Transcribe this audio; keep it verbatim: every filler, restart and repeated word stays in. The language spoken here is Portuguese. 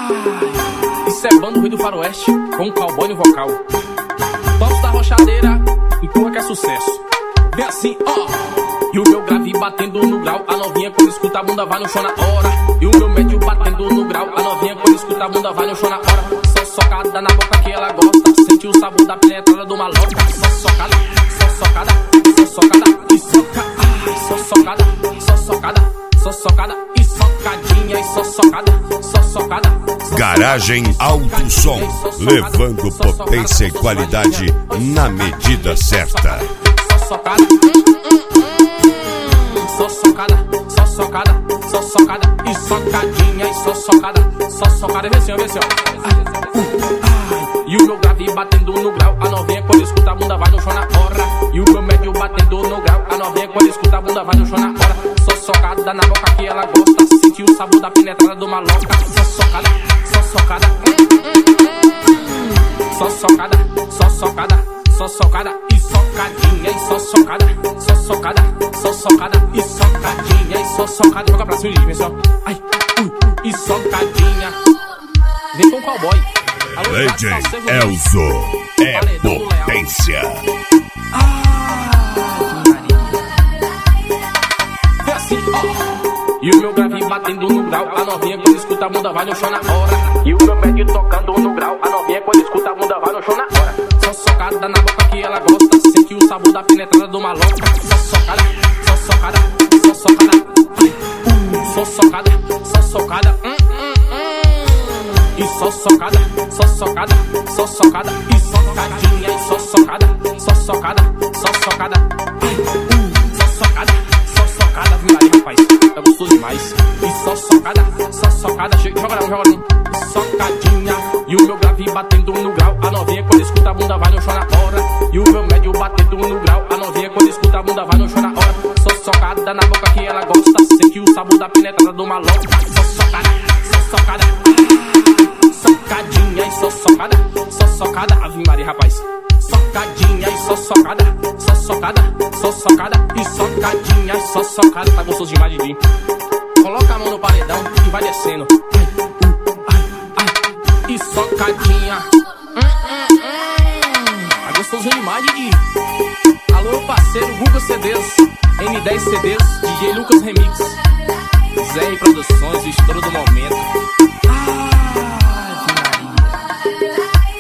Isso é bando Rui do Faroeste com um cowboy no vocal. Tops da rochadeira, empurra que é sucesso. Vem assim, ó. E o meu grave batendo no grau, a novinha quando escuta a bunda vai no chão na hora. E o meu médio batendo no grau, a novinha quando escuta a bunda vai no chão na hora. Só socada na boca que ela gosta, sente o sabor da penetrada do maloca. Só socada, só socada, só socada e soca. Ai, só socada, só socada, só socada e socadinha e só socada, só socada. Garagem Alto Som, levando potência e qualidade na medida certa. Só socada, só socada, só socada, só socada e socadinha e só socada, só socada. Vê assim, ó, vê assim, ó. E o meu grave batendo no grau, a novinha quando escuta a bunda vai no chão na hora. E o meu médio batendo no grau, a novinha quando escuta a bunda vai no chão na hora. Só socada na boca que ela gosta, sente o sabor da penetrada do maloca. Só socada, só socada, só socada, só socada, só socada e socadinha e só socada, só socada, só socada e socadinha e só socada. Joga pra cima de mim, pessoal. Ai, ui, e socadinha. Vem com o cowboy. Legend Elzo é potência. Vem assim, ó. E o meu grave batendo no grau, a novinha quando escuta a bunda vai no chão na hora. E o meu médio tocando no grau, a novinha quando escuta a bunda vai no chão na hora. Só socada na boca que ela gosta, sente o sabor da penetrada do maloca. Só socada, só socada, só socada, só socada, só socada, hum, hum, hum. E só socada, só socada, só socada e socadinha e só socada, só socada, só socada, só socada, só socada, viu ali, rapaz? Tá gostoso demais. E só socada, só socada, chega, joga não, joga não. Socadinha, e o meu grave batendo no grau, a novinha quando escuta a bunda vai no chão na hora. E o meu médio batendo no grau, a novinha quando escuta a bunda vai no chão na hora. Só socada na boca que ela gosta, sente o sabor da penetrada do maloca. Só socada, só socada, socadinha e só socada, só socada, Ave Maria, rapaz. Socadinha e só socada, só socada, só socada e socadinha e só socada. Tá gostoso demais de vir. Coloca a mão no paredão e vai descendo. E socadinha. Hum, hum, hum. Tá gostoso demais, Didi. Alô, parceiro, Google C Ds, N dez C Ds, D J Lucas Remix, Zé R Produções, o estouro do momento.